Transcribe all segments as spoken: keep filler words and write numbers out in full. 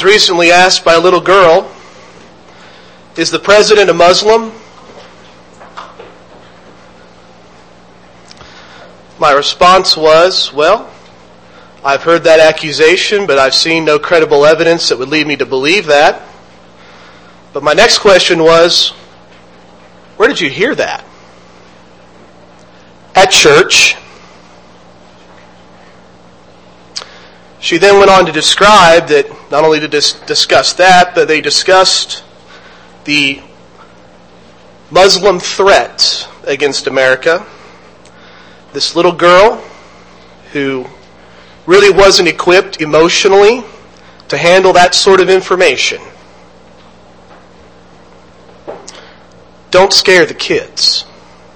recently asked by a little girl, "Is the president a Muslim?" My response was, well, I've heard that accusation, but I've seen no credible evidence that would lead me to believe that. But my next question was, where did you hear that? At church. She then went on to describe that not only did dis- discuss that, but they discussed the Muslim threat against America. This little girl who really wasn't equipped emotionally to handle that sort of information. Don't scare the kids.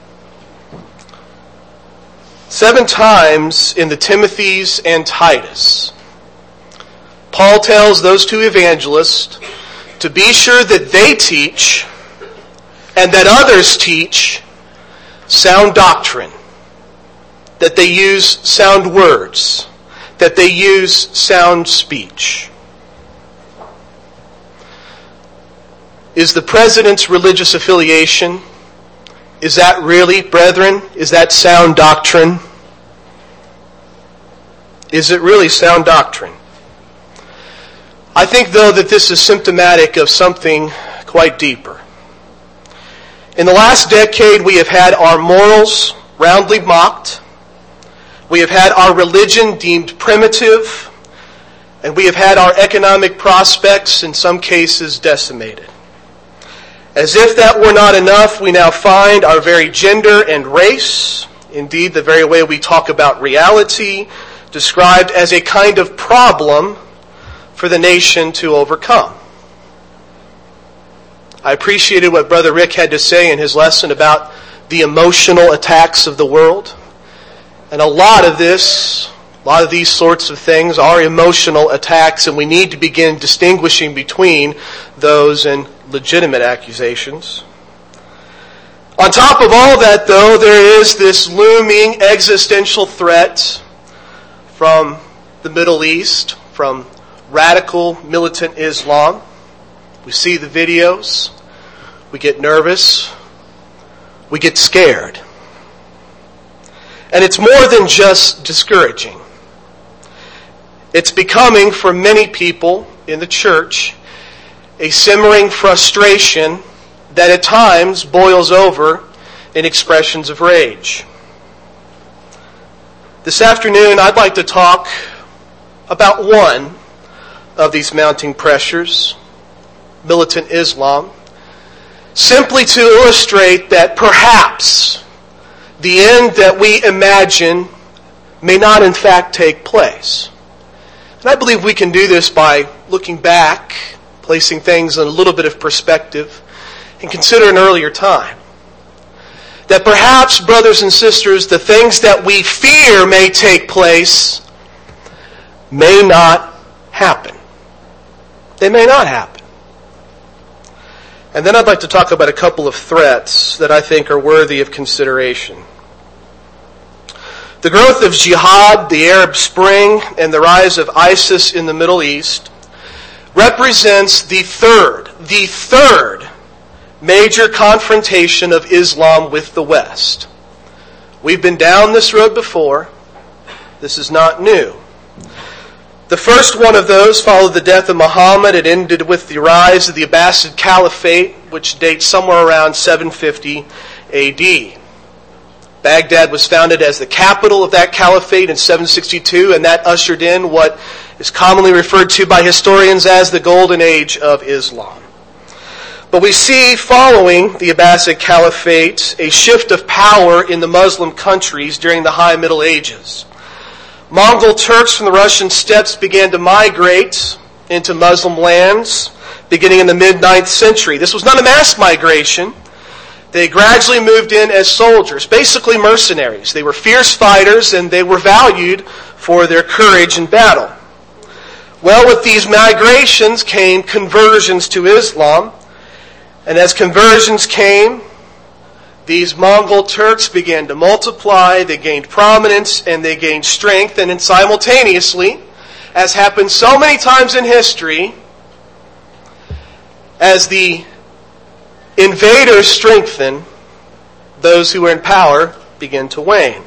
Seven times in the Timothys and Titus, Paul tells those two evangelists to be sure that they teach and that others teach sound doctrine, that they use sound words, that they use sound speech. Is the president's religious affiliation, is that really, brethren, is that sound doctrine? Is it really sound doctrine? I think, though, that this is symptomatic of something quite deeper. In the last decade, we have had our morals roundly mocked. We have had our religion deemed primitive, and we have had our economic prospects, in some cases, decimated. As if that were not enough, we now find our very gender and race, indeed the very way we talk about reality, described as a kind of problem for the nation to overcome. I appreciated what Brother Rick had to say in his lesson about the emotional attacks of the world. And a lot of this, a lot of these sorts of things are emotional attacks, and we need to begin distinguishing between those and legitimate accusations. On top of all that, though, there is this looming existential threat from the Middle East, from radical militant Islam. We see the videos, we get nervous, we get scared. And it's more than just discouraging. It's becoming, for many people in the church, a simmering frustration that at times boils over in expressions of rage. This afternoon, I'd like to talk about one of these mounting pressures, militant Islam, simply to illustrate that perhaps the end that we imagine may not in fact take place. And I believe we can do this by looking back, placing things in a little bit of perspective, and consider an earlier time. That perhaps, brothers and sisters, the things that we fear may take place may not happen. They may not happen. And then I'd like to talk about a couple of threats that I think are worthy of consideration. The growth of jihad, the Arab Spring, and the rise of ISIS in the Middle East represents the third, the third major confrontation of Islam with the West. We've been down this road before. This is not new. The first one of those followed the death of Muhammad. It ended with the rise of the Abbasid Caliphate, which dates somewhere around seven fifty A D. Baghdad was founded as the capital of that caliphate in seven sixty-two, and that ushered in what is commonly referred to by historians as the Golden Age of Islam. But we see, following the Abbasid Caliphate, a shift of power in the Muslim countries during the High Middle Ages. Mongol Turks from the Russian steppes began to migrate into Muslim lands beginning in the mid-ninth century. This was not a mass migration. They gradually moved in as soldiers, basically mercenaries. They were fierce fighters, and they were valued for their courage in battle. Well, with these migrations came conversions to Islam. And as conversions came, these Mongol Turks began to multiply, they gained prominence, and they gained strength. And then simultaneously, as happened so many times in history, As the invaders strengthen, those who were in power begin to wane.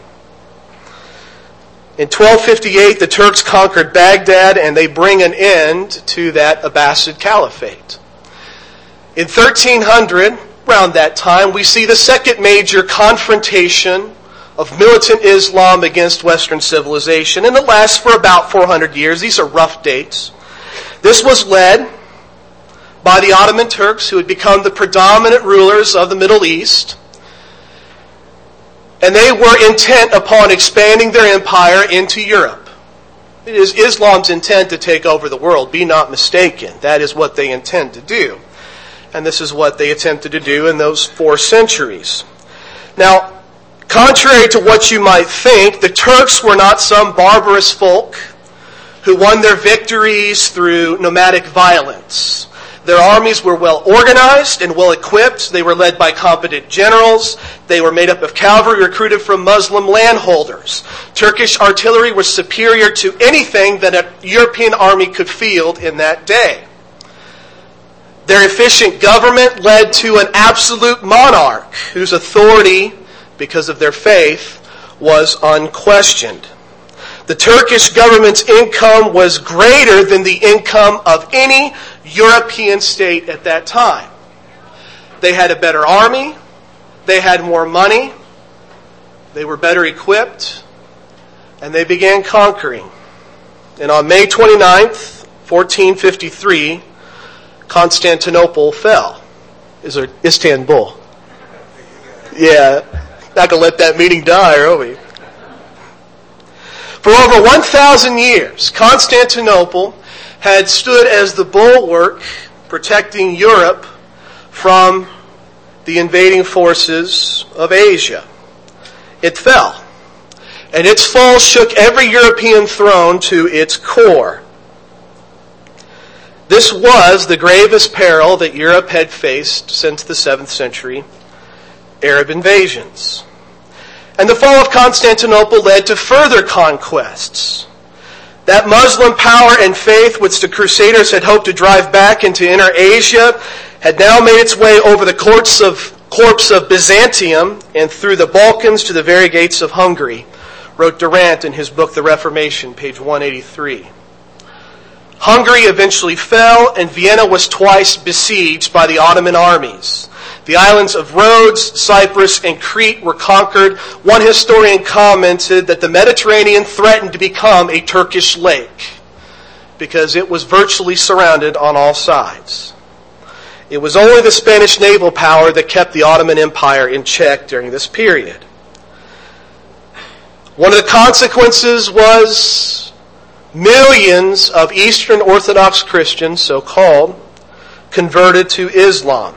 In twelve fifty-eight, the Turks conquered Baghdad, and they bring an end to that Abbasid Caliphate. In thirteen hundred, around that time, we see the second major confrontation of militant Islam against Western civilization, and it lasts for about four hundred years. These are rough dates. This was led by the Ottoman Turks, who had become the predominant rulers of the Middle East. And they were intent upon expanding their empire into Europe. It is Islam's intent to take over the world. Be not mistaken. That is what they intend to do. And this is what they attempted to do in those four centuries. Now, contrary to what you might think, the Turks were not some barbarous folk who won their victories through nomadic violence. Their armies were well organized and well equipped. They were led by competent generals. They were made up of cavalry recruited from Muslim landholders. Turkish artillery was superior to anything that a European army could field in that day. Their efficient government led to an absolute monarch whose authority, because of their faith, was unquestioned. The Turkish government's income was greater than the income of any European state at that time. They had a better army. They had more money. They were better equipped. And they began conquering. And on May twenty-ninth, fourteen fifty-three, Constantinople fell. Is there Istanbul? Yeah, not going to let that meeting die, are we? For over one thousand years, Constantinople had stood as the bulwark protecting Europe from the invading forces of Asia. It fell. And its fall shook every European throne to its core. This was the gravest peril that Europe had faced since the seventh century Arab invasions. And the fall of Constantinople led to further conquests. That Muslim power and faith which the Crusaders had hoped to drive back into Inner Asia had now made its way over the corpse of, corpse of Byzantium and through the Balkans to the very gates of Hungary, wrote Durant in his book The Reformation, page one eighty-three. Hungary eventually fell, and Vienna was twice besieged by the Ottoman armies. The islands of Rhodes, Cyprus, and Crete were conquered. One historian commented that the Mediterranean threatened to become a Turkish lake because it was virtually surrounded on all sides. It was only the Spanish naval power that kept the Ottoman Empire in check during this period. One of the consequences was millions of Eastern Orthodox Christians, so-called, converted to Islam.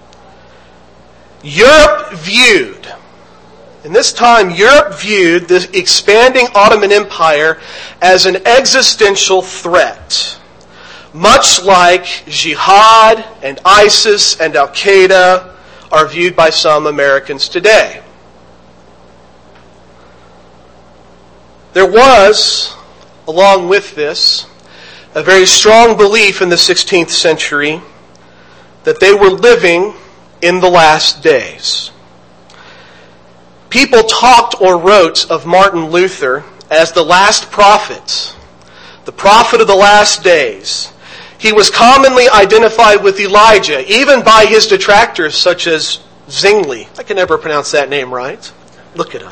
Europe viewed, in this time, Europe viewed the expanding Ottoman Empire as an existential threat, much like jihad and ISIS and Al-Qaeda are viewed by some Americans today. There was, along with this, a very strong belief in the sixteenth century that they were living in the last days. People talked or wrote of Martin Luther as the last prophet, the prophet of the last days. He was commonly identified with Elijah, even by his detractors such as Zwingli. I can never pronounce that name right. Look it up.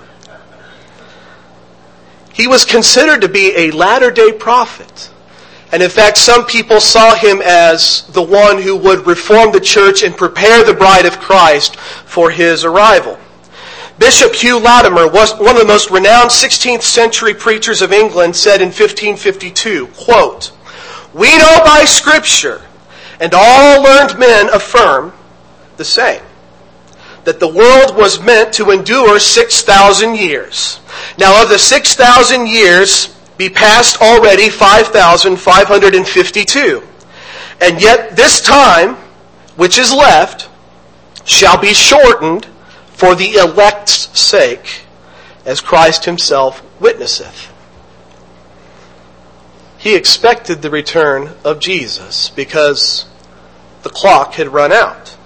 He was considered to be a latter-day prophet. And in fact, some people saw him as the one who would reform the church and prepare the bride of Christ for his arrival. Bishop Hugh Latimer, was one of the most renowned sixteenth century preachers of England, said in fifteen fifty-two, quote, "We know by Scripture, and all learned men affirm the same, that the world was meant to endure six thousand years. Now of the six thousand years, be past already five thousand five hundred fifty-two. And yet this time, which is left, shall be shortened for the elect's sake, as Christ himself witnesseth." He expected the return of Jesus because the clock had run out.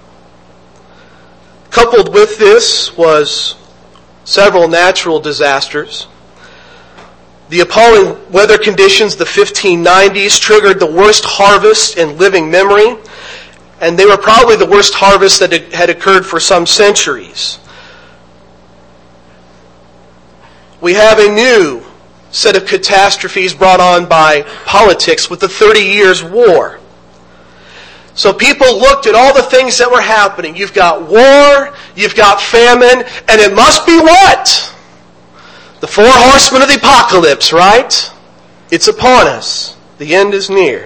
Coupled with this was several natural disasters. The appalling weather conditions, the fifteen nineties, triggered the worst harvest in living memory, and they were probably the worst harvest that had occurred for some centuries. We have a new set of catastrophes brought on by politics with the Thirty Years' War. So people looked at all the things that were happening. You've got war, you've got famine, and it must be what? The four horsemen of the apocalypse, right? It's upon us. The end is near.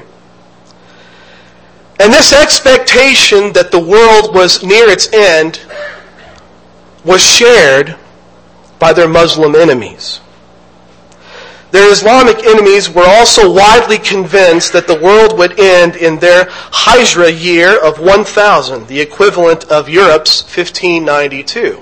And this expectation that the world was near its end was shared by their Muslim enemies. Their Islamic enemies were also widely convinced that the world would end in their Hijra year of one thousand, the equivalent of Europe's fifteen ninety-two.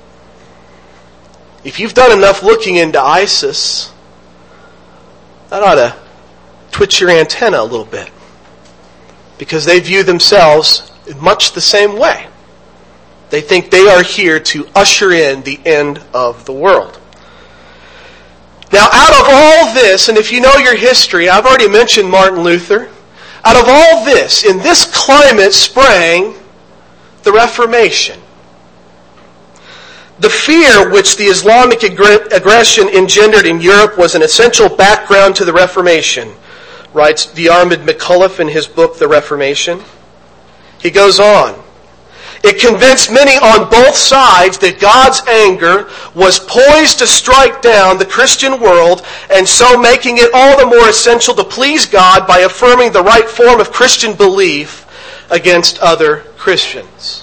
If you've done enough looking into ISIS, that ought to twitch your antenna a little bit. Because they view themselves in much the same way. They think they are here to usher in the end of the world. Now, out of all this, and if you know your history, I've already mentioned Martin Luther. Out of all this, in this climate sprang the Reformation. The fear which the Islamic ag- aggression engendered in Europe was an essential background to the Reformation, writes Diarmid McCullough in his book, The Reformation. He goes on. It convinced many on both sides that God's anger was poised to strike down the Christian world, and so making it all the more essential to please God by affirming the right form of Christian belief against other Christians.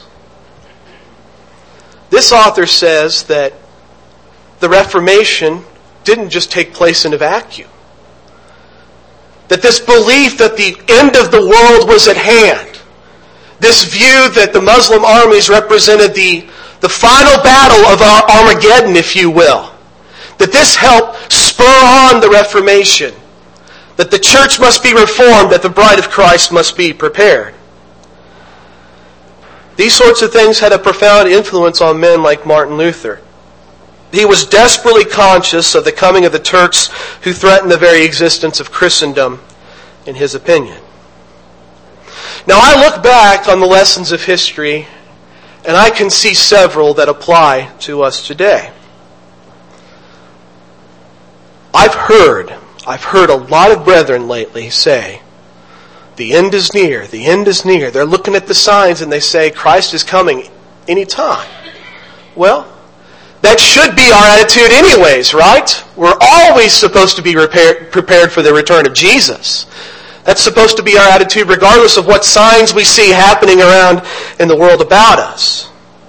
This author says that the Reformation didn't just take place in a vacuum. That this belief that the end of the world was at hand, this view that the Muslim armies represented the, the final battle of Armageddon, if you will, that this helped spur on the Reformation, that the church must be reformed, that the bride of Christ must be prepared. These sorts of things had a profound influence on men like Martin Luther. He was desperately conscious of the coming of the Turks who threatened the very existence of Christendom, in his opinion. Now, I look back on the lessons of history, and I can see several that apply to us today. I've heard, I've heard a lot of brethren lately say, the end is near, the end is near. They're looking at the signs and they say, Christ is coming any time. Well, that should be our attitude anyways, right? We're always supposed to be prepared, prepared for the return of Jesus. That's supposed to be our attitude regardless of what signs we see happening around in the world about us.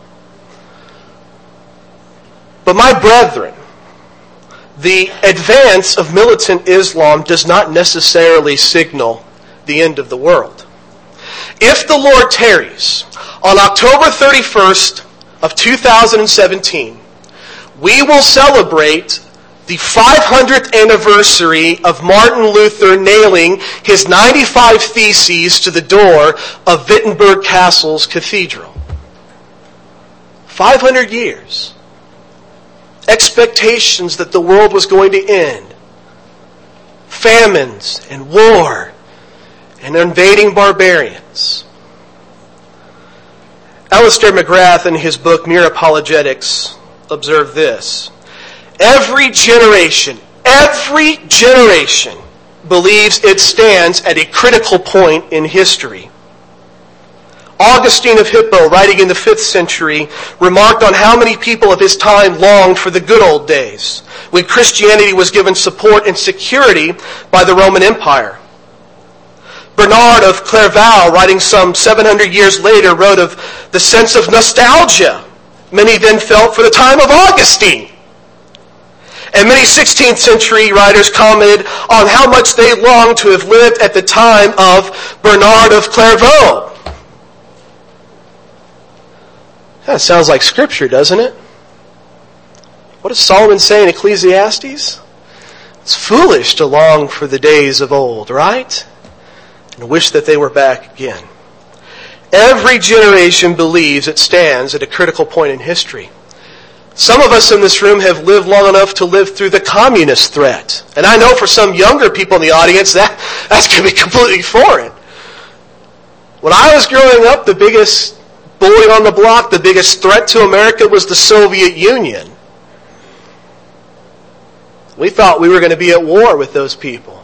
But my brethren, the advance of militant Islam does not necessarily signal the end of the world. If the Lord tarries, on October thirty-first of two thousand seventeen, we will celebrate the five hundredth anniversary of Martin Luther nailing his ninety-five Theses to the door of Wittenberg Castle's cathedral. five hundred years. Expectations that the world was going to end. Famines and war and invading barbarians. Alistair McGrath, in his book Mere Apologetics, observed this. Every generation, every generation believes it stands at a critical point in history. Augustine of Hippo, writing in the fifth century, remarked on how many people of his time longed for the good old days, when Christianity was given support and security by the Roman Empire. Bernard of Clairvaux, writing some seven hundred years later, wrote of the sense of nostalgia many then felt for the time of Augustine. And many sixteenth century writers commented on how much they longed to have lived at the time of Bernard of Clairvaux. That sounds like Scripture, doesn't it? What does Solomon say in Ecclesiastes? It's foolish to long for the days of old, right? And wish that they were back again. Every generation believes it stands at a critical point in history. Some of us in this room have lived long enough to live through the communist threat. And I know for some younger people in the audience, that, that's going to be completely foreign. When I was growing up, the biggest bully on the block, the biggest threat to America was the Soviet Union. We thought we were going to be at war with those people.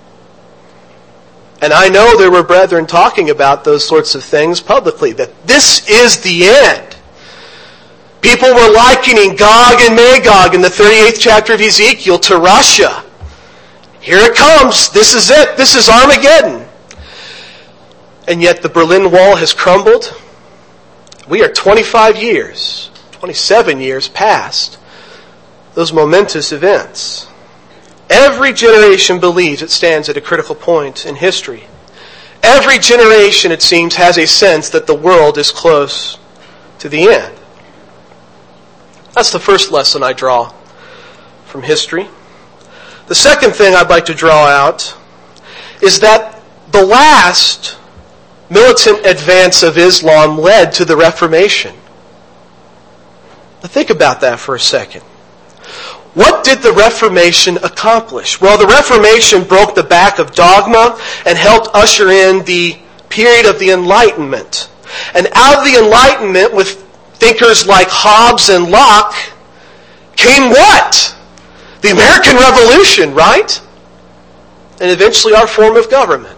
And I know there were brethren talking about those sorts of things publicly, that this is the end. People were likening Gog and Magog in the thirty-eighth chapter of Ezekiel to Russia. Here it comes. This is it. This is Armageddon. And yet the Berlin Wall has crumbled. We are twenty-five years, twenty-seven years past those momentous events. Every generation believes it stands at a critical point in history. Every generation, it seems, has a sense that the world is close to the end. That's the first lesson I draw from history. The second thing I'd like to draw out is that the last militant advance of Islam led to the Reformation. Now think about that for a second. What did the Reformation accomplish? Well, the Reformation broke the back of dogma and helped usher in the period of the Enlightenment. And out of the Enlightenment, with thinkers like Hobbes and Locke, came what? The American Revolution, right? And eventually our form of government.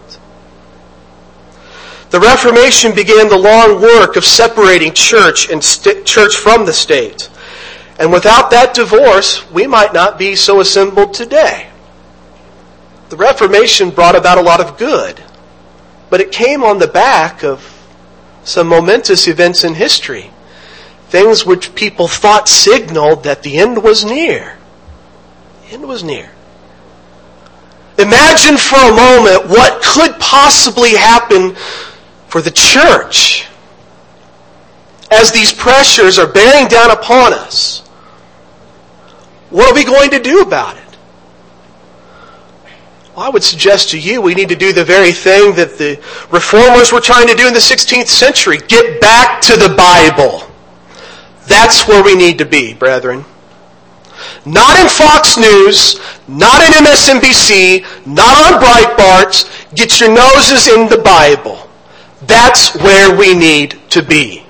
The Reformation began the long work of separating church and st- church from the state. And without that divorce, we might not be so assembled today. The Reformation brought about a lot of good, but it came on the back of some momentous events in history. Things which people thought signaled that the end was near. The end was near. Imagine for a moment what could possibly happen for the church as these pressures are bearing down upon us. What are we going to do about it? Well, I would suggest to you we need to do the very thing that the reformers were trying to do in the sixteenth century. Get back to the Bible. That's where we need to be, brethren. Not in Fox News, not in M S N B C, not on Breitbart. Get your noses in the Bible. That's where we need to be.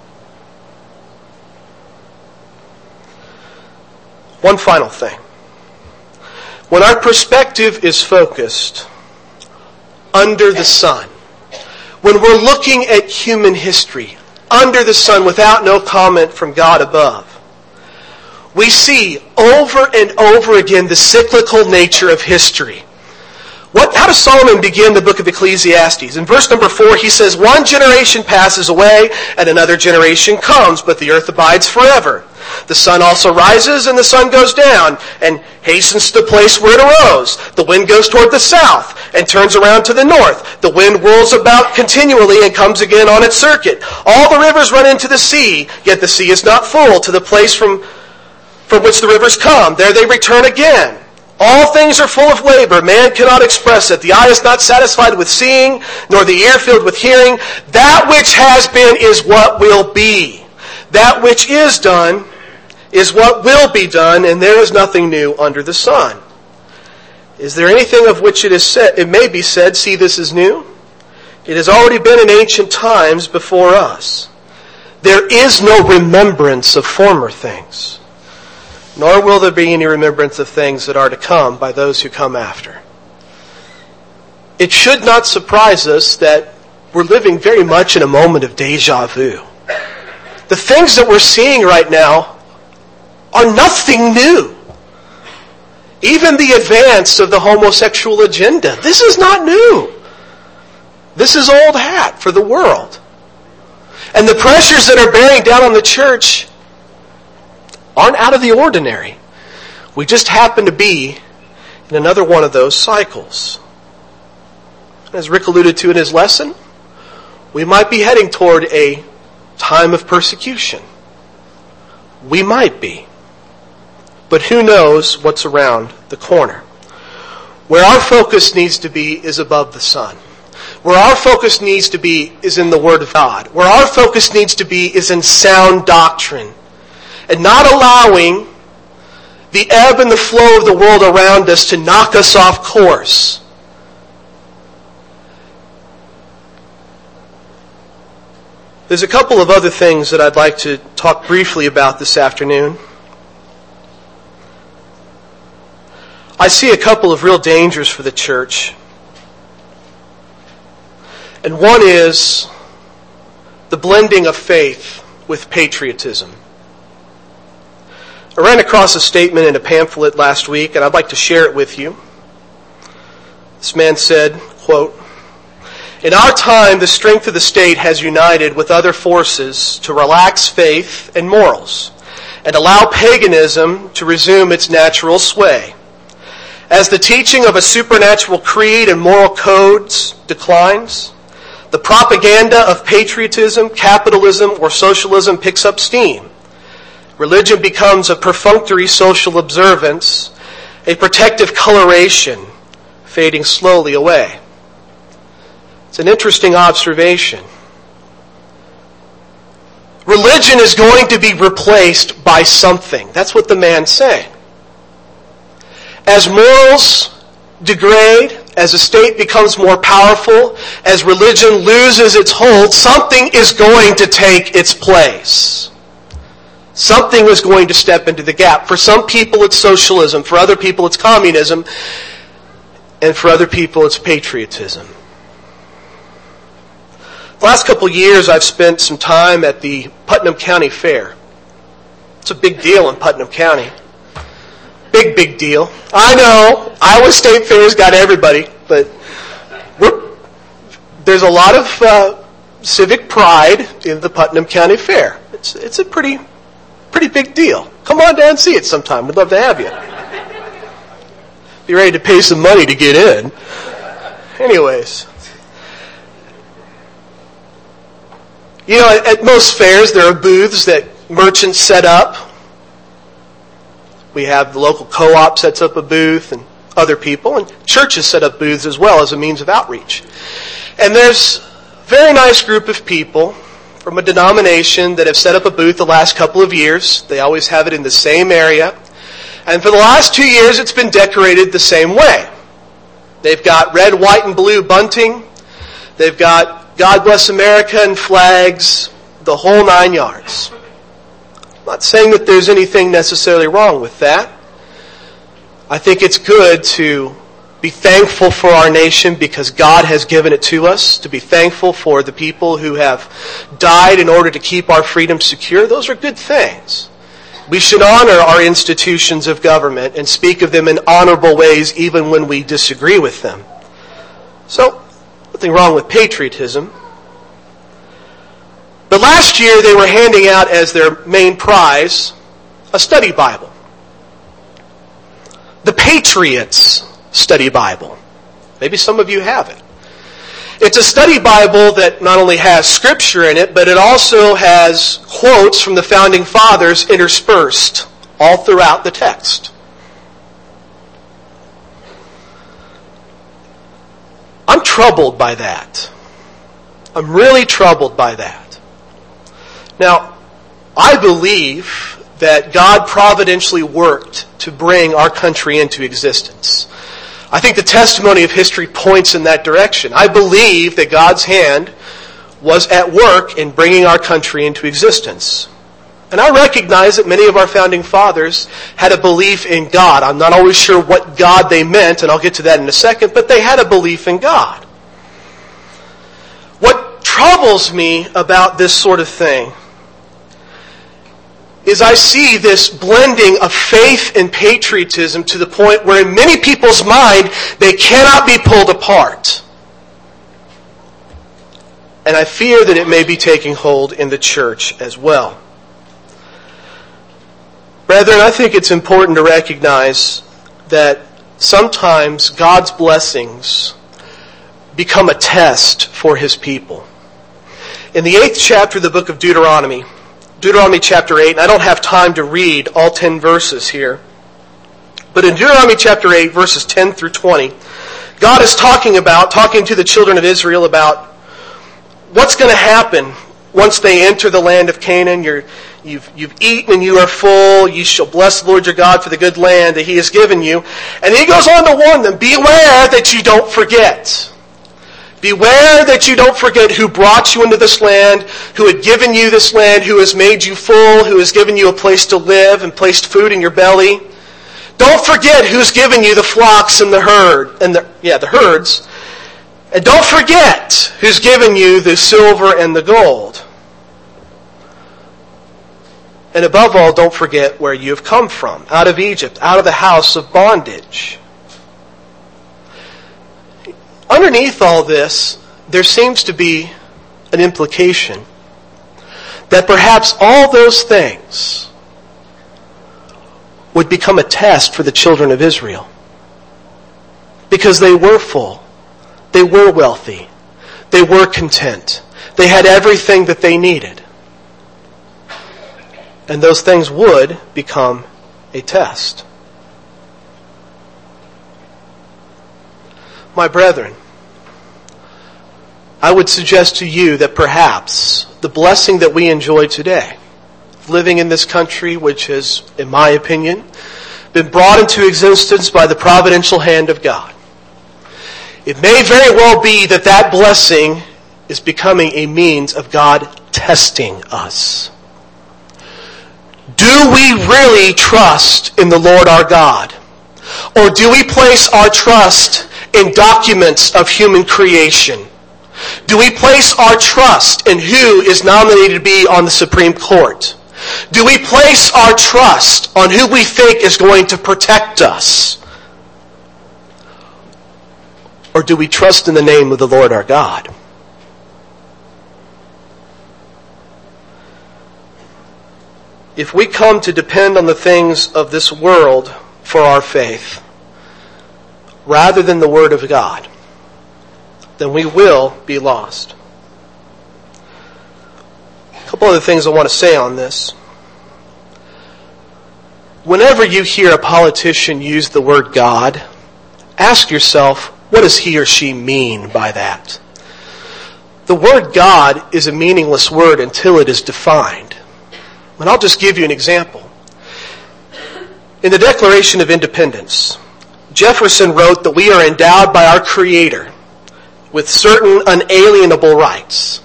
One final thing. When our perspective is focused under the sun, when we're looking at human history under the sun without no comment from God above, we see over and over again the cyclical nature of history. What, how does Solomon begin the book of Ecclesiastes? In verse number four, he says, "One generation passes away, and another generation comes, but the earth abides forever. The sun also rises, and the sun goes down, and hastens to the place where it arose. The wind goes toward the south, and turns around to the north. The wind whirls about continually, and comes again on its circuit. All the rivers run into the sea, yet the sea is not full. To the place from, from which the rivers come, there they return again. All things are full of labor. Man cannot express it. The eye is not satisfied with seeing, nor the ear filled with hearing. That which has been is what will be. That which is done is what will be done, and there is nothing new under the sun." Is there anything of which it is said, it may be said, "See, this is new"? It has already been in ancient times before us. There is no remembrance of former things, nor will there be any remembrance of things that are to come by those who come after. It should not surprise us that we're living very much in a moment of deja vu. The things that we're seeing right now are nothing new. Even the advance of the homosexual agenda, this is not new. This is old hat for the world. And the pressures that are bearing down on the church aren't out of the ordinary. We just happen to be in another one of those cycles. As Rick alluded to in his lesson, we might be heading toward a time of persecution. We might be. But who knows what's around the corner? Where our focus needs to be is above the sun. Where our focus needs to be is in the Word of God. Where our focus needs to be is in sound doctrine. And not allowing the ebb and the flow of the world around us to knock us off course. There's a couple of other things that I'd like to talk briefly about this afternoon. I see a couple of real dangers for the church. And one is the blending of faith with patriotism. I ran across a statement in a pamphlet last week, and I'd like to share it with you. This man said, quote, "In our time, the strength of the state has united with other forces to relax faith and morals and allow paganism to resume its natural sway. As the teaching of a supernatural creed and moral codes declines, the propaganda of patriotism, capitalism, or socialism picks up steam. Religion becomes a perfunctory social observance, a protective coloration, fading slowly away." It's an interesting observation. Religion is going to be replaced by something. That's what the man's saying. As morals degrade, as the state becomes more powerful, as religion loses its hold, something is going to take its place. Something is going to step into the gap. For some people it's socialism, for other people it's communism, and for other people it's patriotism. The last couple of years I've spent some time at the Putnam County Fair. It's a big deal in Putnam County. Big, big deal. I know, Iowa State Fair's got everybody, but we're, there's a lot of uh, civic pride in the Putnam County Fair. It's, it's a pretty, pretty big deal. Come on down and see it sometime. We'd love to have you. Be ready to pay some money to get in. Anyways. You know, at most fairs, there are booths that merchants set up. We have the local co-op sets up a booth and other people, and churches set up booths as well as a means of outreach. And there's a very nice group of people from a denomination that have set up a booth the last couple of years. They always have it in the same area. And for the last two years, it's been decorated the same way. They've got red, white, and blue bunting. They've got God Bless America and flags, the whole nine yards. I'm not saying that there's anything necessarily wrong with that. I think it's good to be thankful for our nation because God has given it to us, to be thankful for the people who have died in order to keep our freedom secure. Those are good things. We should honor our institutions of government and speak of them in honorable ways even when we disagree with them. So, nothing wrong with patriotism. But last year they were handing out as their main prize a study Bible. The Patriots Study Bible. Maybe some of you have it. It's a study Bible that not only has scripture in it, but it also has quotes from the founding fathers interspersed all throughout the text. I'm troubled by that. I'm really troubled by that. Now, I believe that God providentially worked to bring our country into existence. I think the testimony of history points in that direction. I believe that God's hand was at work in bringing our country into existence. And I recognize that many of our founding fathers had a belief in God. I'm not always sure what God they meant, and I'll get to that in a second, but they had a belief in God. What troubles me about this sort of thing is I see this blending of faith and patriotism to the point where in many people's mind, they cannot be pulled apart. And I fear that it may be taking hold in the church as well. Brethren, I think it's important to recognize that sometimes God's blessings become a test for His people. In the eighth chapter of the book of Deuteronomy, Deuteronomy chapter eight, and I don't have time to read all ten verses here, but in Deuteronomy chapter eight, verses ten through twenty, God is talking about, talking to the children of Israel about what's going to happen once they enter the land of Canaan. You're, you've, you've eaten and you are full. You shall bless the Lord your God for the good land that He has given you. And He goes on to warn them, beware that you don't forget. Beware that you don't forget who brought you into this land, who had given you this land, who has made you full, who has given you a place to live and placed food in your belly. Don't forget who's given you the flocks and the herd, and the yeah, the herds. And don't forget who's given you the silver and the gold. And above all, don't forget where you have come from, out of Egypt, out of the house of bondage. Underneath all this, there seems to be an implication that perhaps all those things would become a test for the children of Israel. Because they were full. They were wealthy. They were content. They had everything that they needed. And those things would become a test. My brethren, I would suggest to you that perhaps the blessing that we enjoy today, living in this country which has, in my opinion, been brought into existence by the providential hand of God, it may very well be that that blessing is becoming a means of God testing us. Do we really trust in the Lord our God? Or do we place our trust in documents of human creation? Do we place our trust in who is nominated to be on the Supreme Court? Do we place our trust on who we think is going to protect us? Or do we trust in the name of the Lord our God? If we come to depend on the things of this world for our faith, rather than the Word of God, then we will be lost. A couple other things I want to say on this. Whenever you hear a politician use the word God, ask yourself, what does he or she mean by that? The word God is a meaningless word until it is defined. And I'll just give you an example. In the Declaration of Independence, Jefferson wrote that we are endowed by our Creator with certain unalienable rights.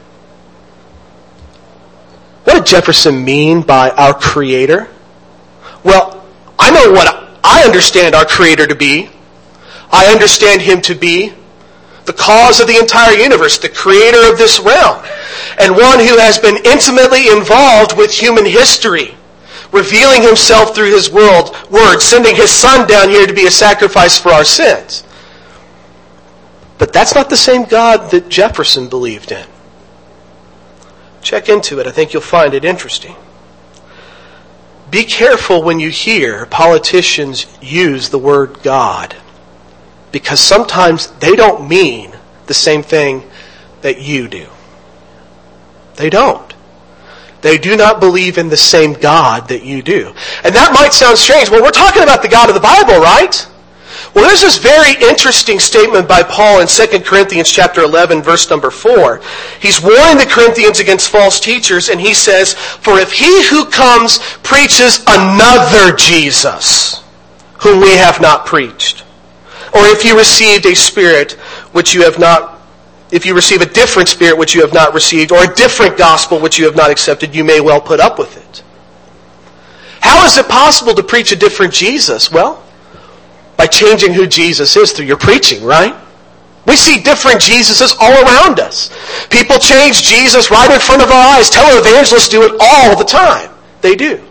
What did Jefferson mean by our Creator? Well, I know what I understand our Creator to be. I understand Him to be the cause of the entire universe, the creator of this realm, and one who has been intimately involved with human history, revealing Himself through His world, word, sending His Son down here to be a sacrifice for our sins. But that's not the same God that Jefferson believed in. Check into it. I think you'll find it interesting. Be careful when you hear politicians use the word God, because sometimes they don't mean the same thing that you do. They don't. They do not believe in the same God that you do. And that might sound strange. Well, we're talking about the God of the Bible, right? Well, there's this very interesting statement by Paul in Second Corinthians chapter eleven, verse number four. He's warning the Corinthians against false teachers, and he says, "For if he who comes preaches another Jesus, whom we have not preached, or if you received a spirit which you have not, if you receive a different spirit which you have not received, or a different gospel which you have not accepted, you may well put up with it." How is it possible to preach a different Jesus? Well, by changing who Jesus is through your preaching, right? We see different Jesuses all around us. People change Jesus right in front of our eyes. Televangelists do it all the time. They do.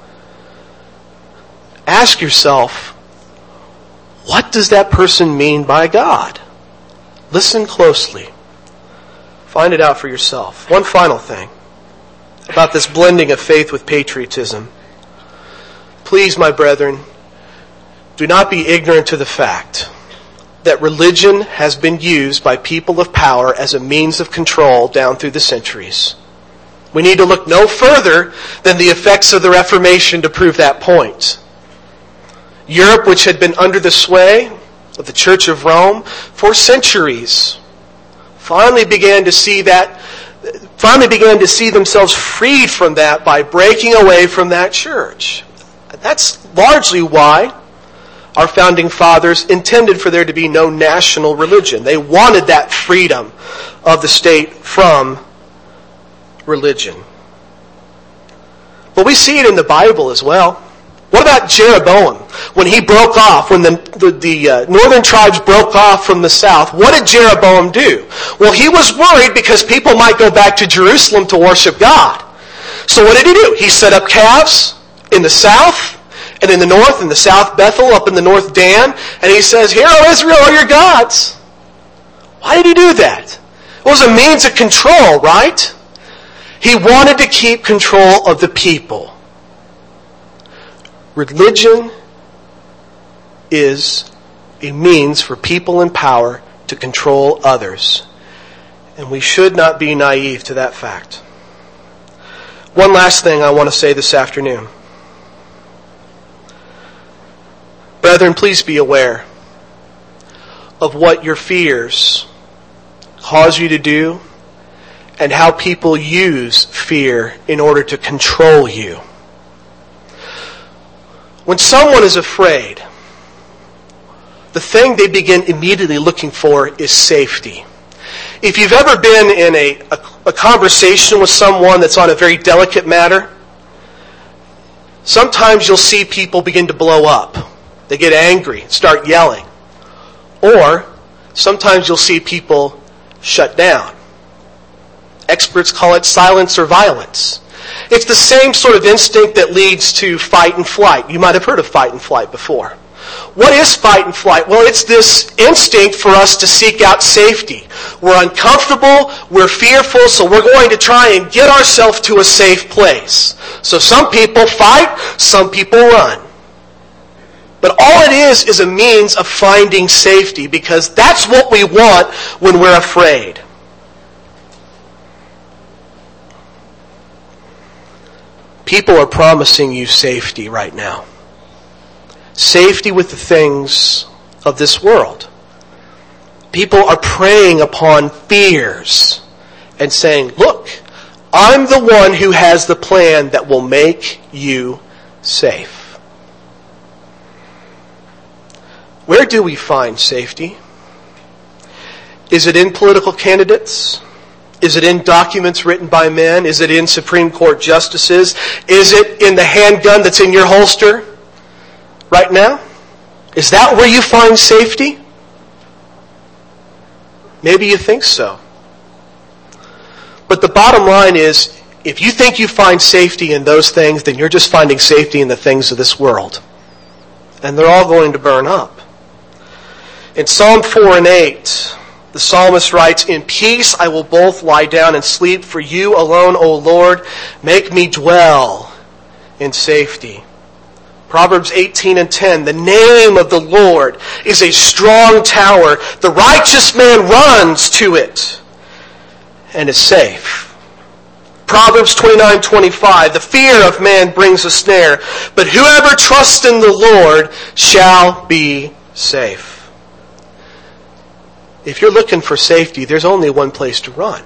Ask yourself, what does that person mean by God? Listen closely. Find it out for yourself. One final thing about this blending of faith with patriotism. Please, my brethren, do not be ignorant to the fact that religion has been used by people of power as a means of control down through the centuries. We need to look no further than the effects of the Reformation to prove that point. Europe, which had been under the sway of the Church of Rome for centuries finally began to see that, finally began to see themselves freed from that by breaking away from that church. That's largely why our founding fathers intended for there to be no national religion. They wanted that freedom of the state from religion. But we see it in the Bible as well. What about Jeroboam? When he broke off, when the, the, the uh, northern tribes broke off from the south, what did Jeroboam do? Well, he was worried because people might go back to Jerusalem to worship God. So what did he do? He set up calves in the south, and in the north, in the south Bethel, up in the north Dan, and he says, "Hear, O Israel, are your gods." Why did he do that? It was a means of control, right? He wanted to keep control of the people. Religion is a means for people in power to control others. And we should not be naive to that fact. One last thing I want to say this afternoon. Brethren, please be aware of what your fears cause you to do and how people use fear in order to control you. When someone is afraid, the thing they begin immediately looking for is safety. If you've ever been in a, a, a conversation with someone that's on a very delicate matter, sometimes you'll see people begin to blow up. They get angry, start yelling. Or sometimes you'll see people shut down. Experts call it silence or violence. It's the same sort of instinct that leads to fight and flight. You might have heard of fight and flight before. What is fight and flight? Well, it's this instinct for us to seek out safety. We're uncomfortable, we're fearful, so we're going to try and get ourselves to a safe place. So some people fight, some people run. But all it is is a means of finding safety, because that's what we want when we're afraid. People are promising you safety right now. Safety with the things of this world. People are preying upon fears and saying, "Look, I'm the one who has the plan that will make you safe." Where do we find safety? Is it in political candidates? Is it in documents written by men? Is it in Supreme Court justices? Is it in the handgun that's in your holster right now? Is that where you find safety? Maybe you think so. But the bottom line is, if you think you find safety in those things, then you're just finding safety in the things of this world. And they're all going to burn up. In Psalm four and eight, the psalmist writes, "In peace I will both lie down and sleep, for you alone, O Lord, make me dwell in safety." Proverbs eighteen and ten, "The name of the Lord is a strong tower. The righteous man runs to it and is safe." Proverbs twenty-nine twenty-five, "The fear of man brings a snare, but whoever trusts in the Lord shall be safe." If you're looking for safety, there's only one place to run.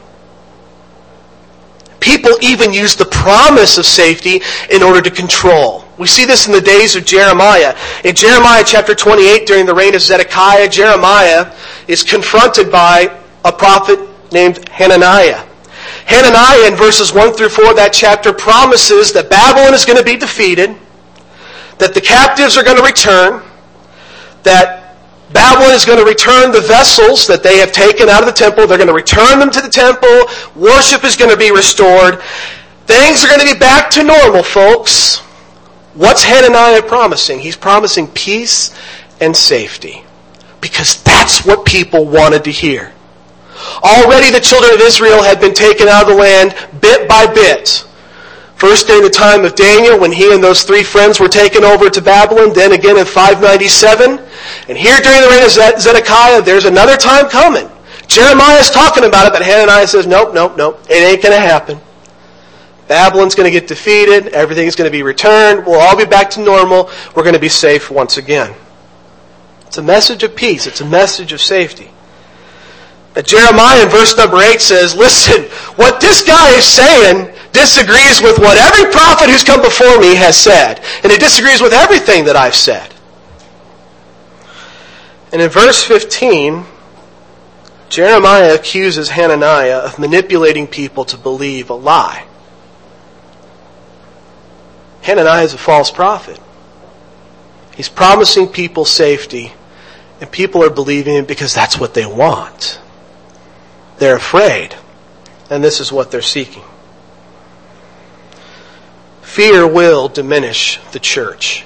People even use the promise of safety in order to control. We see this in the days of Jeremiah. In Jeremiah chapter twenty-eight, during the reign of Zedekiah, Jeremiah is confronted by a prophet named Hananiah. Hananiah, in verses one through four of that chapter, promises that Babylon is going to be defeated, that the captives are going to return, that Babylon is going to return the vessels that they have taken out of the temple. They're going to return them to the temple. Worship is going to be restored. Things are going to be back to normal, folks. What's Hananiah promising? He's promising peace and safety. Because that's what people wanted to hear. Already the children of Israel had been taken out of the land bit by bit. First during the time of Daniel, when he and those three friends were taken over to Babylon. Then again in five ninety-seven. And here during the reign of Zedekiah, there's another time coming. Jeremiah's talking about it, but Hananiah says, nope, nope, nope. It ain't going to happen. Babylon's going to get defeated. Everything's going to be returned. We'll all be back to normal. We're going to be safe once again. It's a message of peace. It's a message of safety. Now, Jeremiah in verse number eight says, listen, what this guy is saying disagrees with what every prophet who's come before me has said. And it disagrees with everything that I've said. And in verse fifteen, Jeremiah accuses Hananiah of manipulating people to believe a lie. Hananiah is a false prophet. He's promising people safety, and people are believing him because that's what they want. They're afraid, and this is what they're seeking. Fear will diminish the church.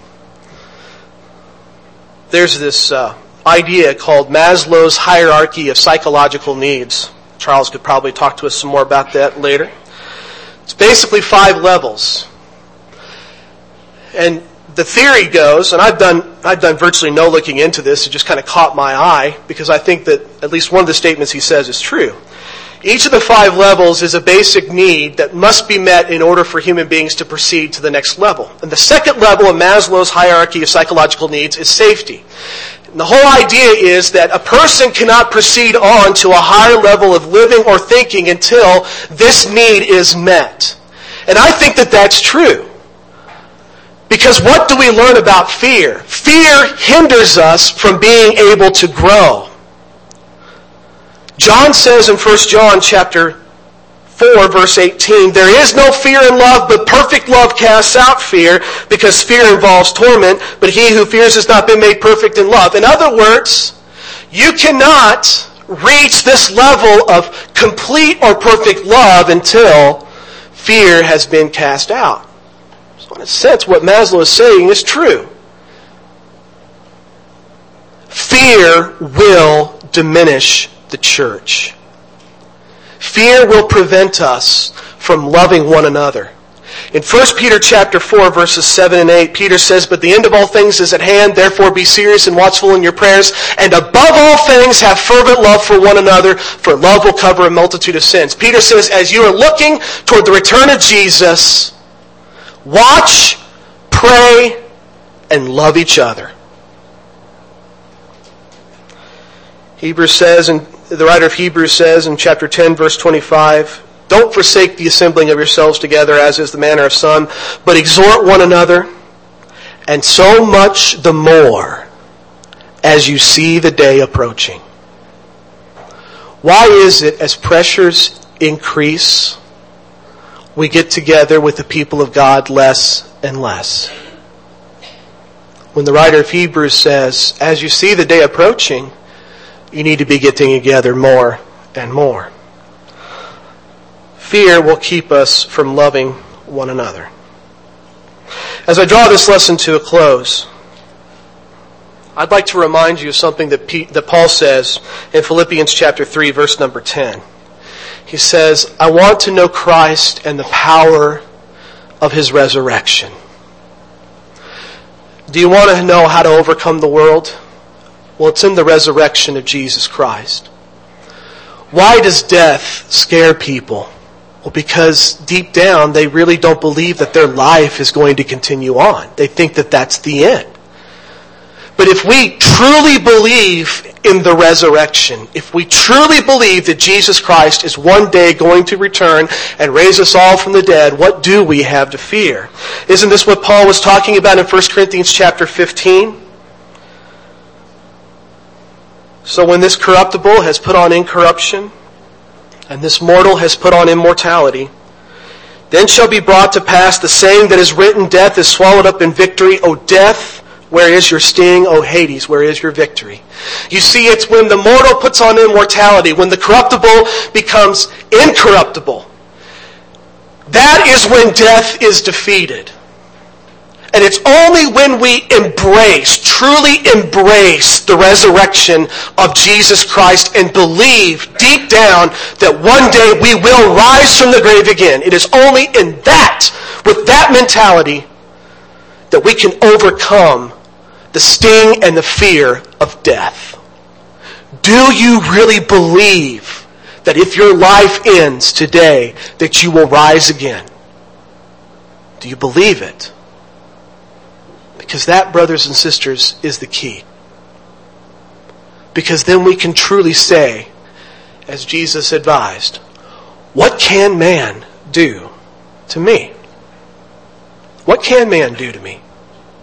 There's this uh, idea called Maslow's hierarchy of psychological needs. Charles could probably talk to us some more about that later. It's basically five levels. And the theory goes, and I've done I've done virtually no looking into this, it just kind of caught my eye, because I think that at least one of the statements he says is true. Each of the five levels is a basic need that must be met in order for human beings to proceed to the next level. And the second level of Maslow's hierarchy of psychological needs is safety. And the whole idea is that a person cannot proceed on to a higher level of living or thinking until this need is met. And I think that that's true. Because what do we learn about fear? Fear hinders us from being able to grow. John says in First John chapter four, verse eighteen, there is no fear in love, but perfect love casts out fear, because fear involves torment, but he who fears has not been made perfect in love. In other words, you cannot reach this level of complete or perfect love until fear has been cast out. So in a sense, what Maslow is saying is true. Fear will diminish the church. Fear will prevent us from loving one another. In First Peter chapter four, verses seven and eight, Peter says, but the end of all things is at hand, therefore be serious and watchful in your prayers, and above all things have fervent love for one another, for love will cover a multitude of sins. Peter says, as you are looking toward the return of Jesus, watch, pray, and love each other. Hebrews says, and the writer of Hebrews says in chapter ten, verse twenty-five, don't forsake the assembling of yourselves together, as is the manner of some, but exhort one another, and so much the more as you see the day approaching. Why is it as pressures increase, we get together with the people of God less and less? When the writer of Hebrews says, as you see the day approaching, you need to be getting together more and more. Fear will keep us from loving one another. As I draw this lesson to a close, I'd like to remind you of something that, Pete, that Paul says in Philippians chapter three, verse number ten. He says, I want to know Christ and the power of His resurrection. Do you want to know how to overcome the world? Well, it's in the resurrection of Jesus Christ. Why does death scare people? Well, because deep down they really don't believe that their life is going to continue on. They think that that's the end. But if we truly believe in the resurrection, if we truly believe that Jesus Christ is one day going to return and raise us all from the dead, what do we have to fear? Isn't this what Paul was talking about in First Corinthians chapter fifteen? So when this corruptible has put on incorruption, and this mortal has put on immortality, then shall be brought to pass the saying that is written, death is swallowed up in victory. O death, where is your sting? O Hades, where is your victory? You see, it's when the mortal puts on immortality, when the corruptible becomes incorruptible, that is when death is defeated. And it's only when we embrace, truly embrace the resurrection of Jesus Christ and believe deep down that one day we will rise from the grave again. It is only in that, with that mentality, that we can overcome the sting and the fear of death. Do you really believe that if your life ends today, that you will rise again? Do you believe it? Because that, brothers and sisters, is the key. Because then we can truly say, as Jesus advised, what can man do to me? What can man do to me?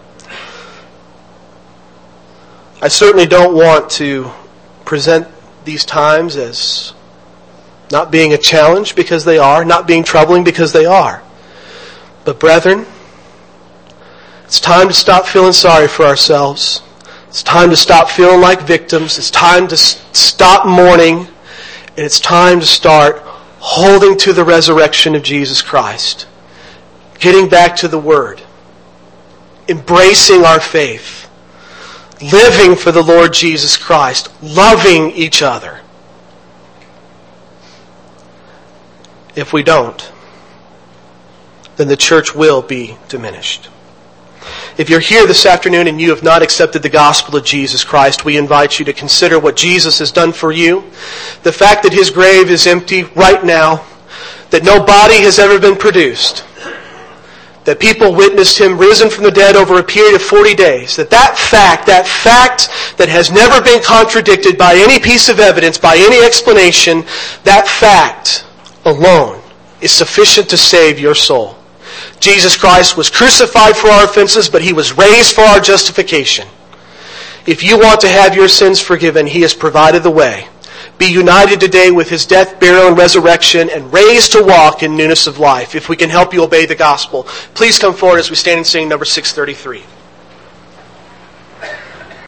I certainly don't want to present these times as not being a challenge, because they are, not being troubling, because they are. But brethren, it's time to stop feeling sorry for ourselves. It's time to stop feeling like victims. It's time to stop mourning. And it's time to start holding to the resurrection of Jesus Christ. Getting back to the Word. Embracing our faith. Living for the Lord Jesus Christ. Loving each other. If we don't, then the church will be diminished. If you're here this afternoon and you have not accepted the gospel of Jesus Christ, we invite you to consider what Jesus has done for you. The fact that His grave is empty right now, that no body has ever been produced, that people witnessed Him risen from the dead over a period of forty days, that that fact, that fact that has never been contradicted by any piece of evidence, by any explanation, that fact alone is sufficient to save your soul. Jesus Christ was crucified for our offenses, but He was raised for our justification. If you want to have your sins forgiven, He has provided the way. Be united today with His death, burial, and resurrection, and raised to walk in newness of life. If we can help you obey the gospel, please come forward as we stand and sing number six thirty-three.